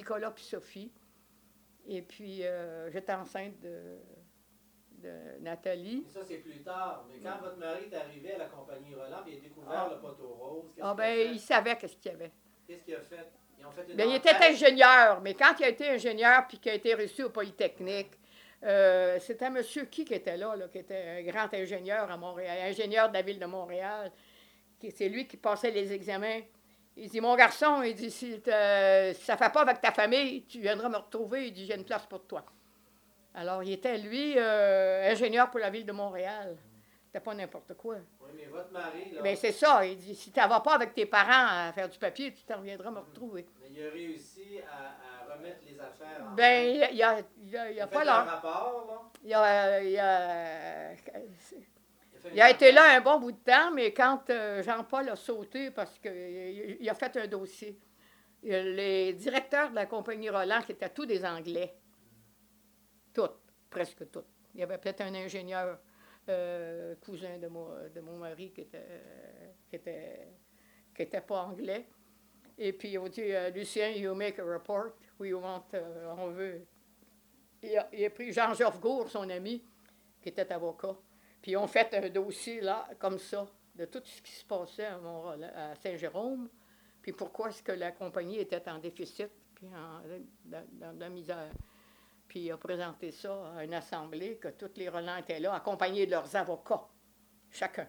Nicolas puis Sophie. Et puis, j'étais enceinte de Nathalie. Mais ça, c'est plus tard. Mais quand votre mari est arrivé à la compagnie Roland, il a découvert le poteau rose, qu'est-ce qu'il a fait? Il savait qu'est-ce qu'il y avait. Qu'est-ce qu'il a fait? Ils ont fait une Il enquête. était ingénieur, mais quand il a été ingénieur puis qu'il a été reçu au Polytechnique, c'était monsieur qui était là, qui était un grand ingénieur à Montréal, ingénieur de la ville de Montréal. C'est lui qui passait les examens. Il dit, mon garçon, il dit, si ça ne fait pas avec ta famille, tu viendras me retrouver. Il dit, j'ai une place pour toi. Alors, il était, lui, ingénieur pour la ville de Montréal. C'était pas n'importe quoi. Oui, mais votre mari, là... Bien, c'est ça. Il dit, si tu ne vas pas avec tes parents à faire du papier, tu t'en reviendras me retrouver. Mais il a réussi à remettre les affaires en Bien, il a pas là. là. Rapport, là. Il a été là un bon bout de temps, mais quand Jean-Paul a sauté, parce qu'il a fait un dossier, les directeurs de la compagnie Roland, qui étaient tous des Anglais, presque tous. Il y avait peut-être un ingénieur cousin de mon mari qui était pas anglais. Et puis, il a dit, Lucien, you make a report. On veut. Il a pris Jean-Georges Gourde, son ami, qui était avocat. Puis, ils ont fait un dossier, là, comme ça, de tout ce qui se passait à Saint-Jérôme. Puis, pourquoi est-ce que la compagnie était en déficit, puis dans la misère. Puis, il a présenté ça à une assemblée, que tous les Roland étaient là, accompagnés de leurs avocats, chacun.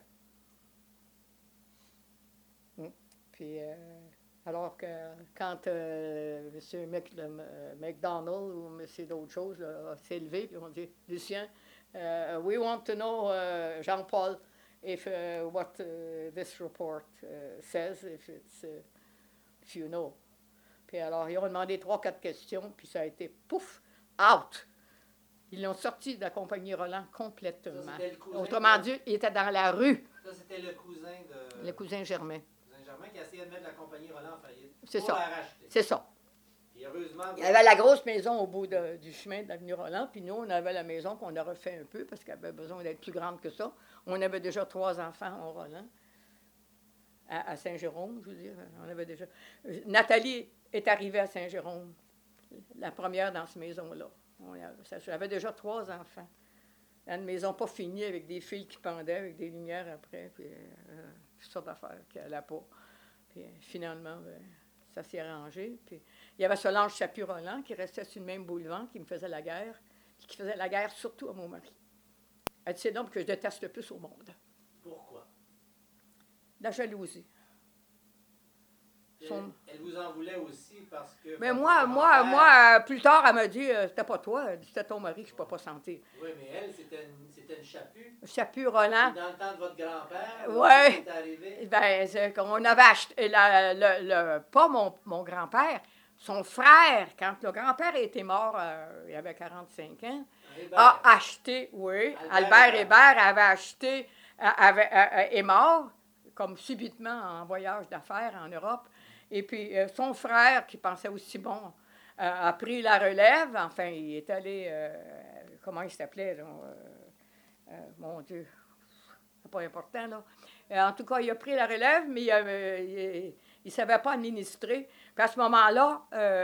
Puis, alors que quand M. McDonald ou M. d'autres choses s'est levé, puis on dit, Lucien, we want to know, Jean-Paul, if what this report says, if you know. Puis alors, ils ont demandé 3-4 questions, puis ça a été pouf, out. Ils l'ont sorti de la compagnie Roland complètement. Ça, autrement dit, il était dans la rue. Ça, c'était le cousin de... Le cousin Germain. Germain qui a essayé de mettre la compagnie Roland en faillite. C'est ça. Racheter. C'est ça. Puis heureusement, il y avait la grosse maison au bout du chemin de l'avenue Roland, puis nous, on avait la maison qu'on a refait un peu parce qu'elle avait besoin d'être plus grande que ça. On avait déjà 3 enfants au Roland, à Saint-Jérôme, je veux dire. On avait déjà... Nathalie est arrivée à Saint-Jérôme, la première dans cette maison-là. J'avais déjà 3 enfants. Une maison pas finie, avec des fils qui pendaient, avec des lumières après, puis toutes sortes d'affaires qu'elle n'allait pas. Puis finalement, ça s'est arrangé. Puis il y avait Solange Chaput-Roland qui restait sur le même boulevard, qui me faisait la guerre, qui faisait la guerre surtout à mon mari. Elle dit, c'est l'homme que je déteste le plus au monde. Pourquoi? La jalousie. Elle vous en voulait aussi parce que... Mais moi, plus tard, elle m'a dit, c'était pas toi, c'était ton mari que je ne peux pas sentir. Oui, mais elle, c'était une Chaput. Chaput-Roland. Dans le temps de votre grand-père, oui. C'est arrivé? Bien, on avait acheté, pas mon grand-père, son frère, quand le grand-père était mort, il avait 45 ans, a acheté, oui, Albert Hébert avait acheté, est mort, comme subitement en voyage d'affaires en Europe. Et puis, son frère, qui pensait aussi bon, a pris la relève. Enfin, il est allé... comment il s'appelait, là? Mon Dieu, c'est pas important, là. En tout cas, il a pris la relève, mais il ne savait pas administrer. Puis à ce moment-là,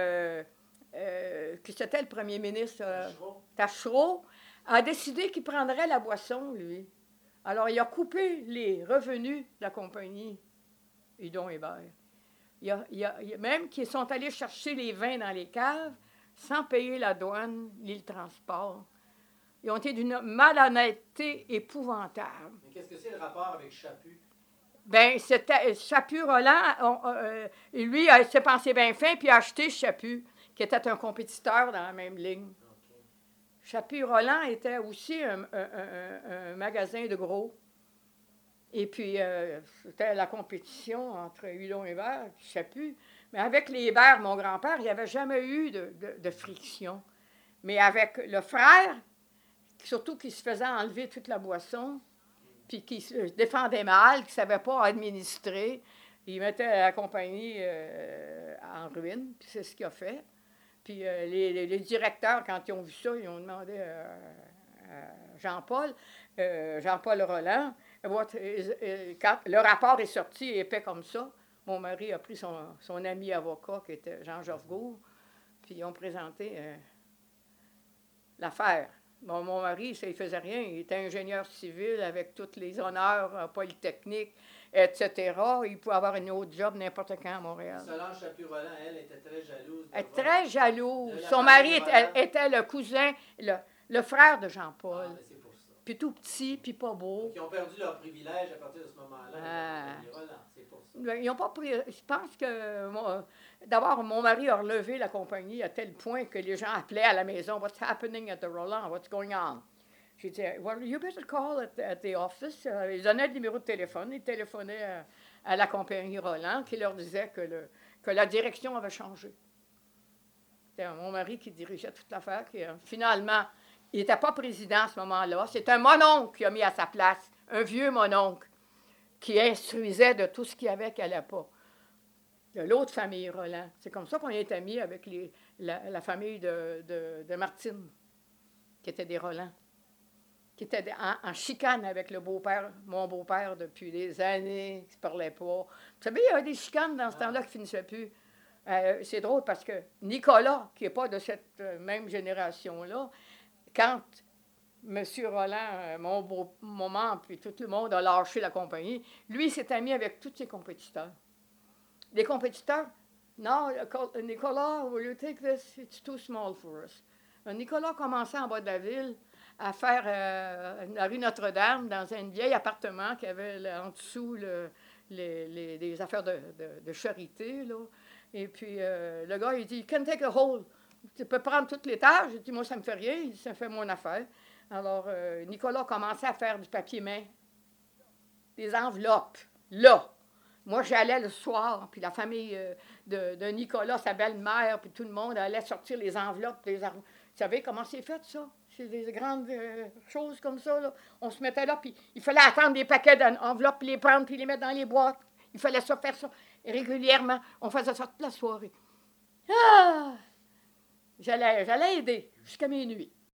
qui c'était le premier ministre? Taschereau a décidé qu'il prendrait la boisson, lui. Alors, il a coupé les revenus de la compagnie Hudon Hébert. Même qu'ils sont allés chercher les vins dans les caves sans payer la douane ni le transport. Ils ont été d'une malhonnêteté épouvantable. Mais qu'est-ce que c'est le rapport avec Chaput? Bien, c'était Chaput-Roland, lui, il s'est pensé bien fin, puis a acheté Chaput, qui était un compétiteur dans la même ligne. Okay. Chaput-Roland était aussi un magasin de gros. Et puis, c'était la compétition entre Hudon Hébert et Chaput. Mais avec les Hébert, mon grand-père, il n'y avait jamais eu de friction. Mais avec le frère, surtout qui se faisait enlever toute la boisson, puis qui se défendait mal, qui ne savait pas administrer, il mettait la compagnie en ruine, puis c'est ce qu'il a fait. Puis les directeurs, quand ils ont vu ça, ils ont demandé à Jean-Paul Roland, quand le rapport est sorti épais comme ça, mon mari a pris son ami avocat, qui était Jean-Georges Gourde, Puis ils ont présenté l'affaire. Bon, mon mari, ça, il ne faisait rien. Il était ingénieur civil avec tous les honneurs polytechniques, etc. Il pouvait avoir un autre job n'importe quand à Montréal. Solange Chaput-Roland, elle était très jalouse. Elle était très jalouse. Son mari était le cousin, le frère de Jean-Paul. Ah, c'est pour ça. Puis tout petit, puis pas beau. Ils ont perdu leur privilège à partir de ce moment-là. C'est pour ça. Ils n'ont pas pris. Je pense que. D'abord, mon mari a relevé la compagnie à tel point que les gens appelaient à la maison: What's happening at the Roland? What's going on? J'ai dit: Well, you better call at the office. Ils donnaient le numéro de téléphone. Ils téléphonaient à la compagnie Roland qui leur disait que la direction avait changé. C'était mon mari qui dirigeait toute l'affaire. Finalement, il n'était pas président à ce moment-là. C'est un mononcle qui a mis à sa place, un vieux mononcle, qui instruisait de tout ce qu'il y avait qu'elle n'allait pas. De l'autre famille Roland. C'est comme ça qu'on est amis avec la famille de Martine, qui était des Roland, qui était en chicane avec mon beau-père depuis des années, qui ne se parlaient pas. Vous savez, il y avait des chicanes dans ce temps-là qui ne finissaient plus. C'est drôle parce que Nicolas, qui n'est pas de cette même génération-là, quand M. Roland, mon maman, puis tout le monde a lâché la compagnie, lui, s'est ami avec tous ses compétiteurs. Les compétiteurs, non, Nicolas, will you take this? It's too small for us. Nicolas commençait en bas de la ville à faire la rue Notre-Dame dans un vieil appartement qui avait en dessous des affaires de charité, là. Et puis, le gars, il dit, you can take a whole. Tu peux prendre tout l'étage. J'ai dit, moi, ça ne me fait rien, ça fait mon affaire. Alors, Nicolas commençait à faire du papier main, des enveloppes, là. Moi, j'allais le soir, puis la famille de Nicolas, sa belle-mère, puis tout le monde allait sortir les enveloppes. Vous savez comment c'est fait, ça? C'est des grandes choses comme ça, là. On se mettait là, puis il fallait attendre des paquets d'enveloppes, puis les prendre, puis les mettre dans les boîtes. Il fallait ça, faire ça régulièrement. On faisait ça toute la soirée. Ah! J'allais aider jusqu'à minuit.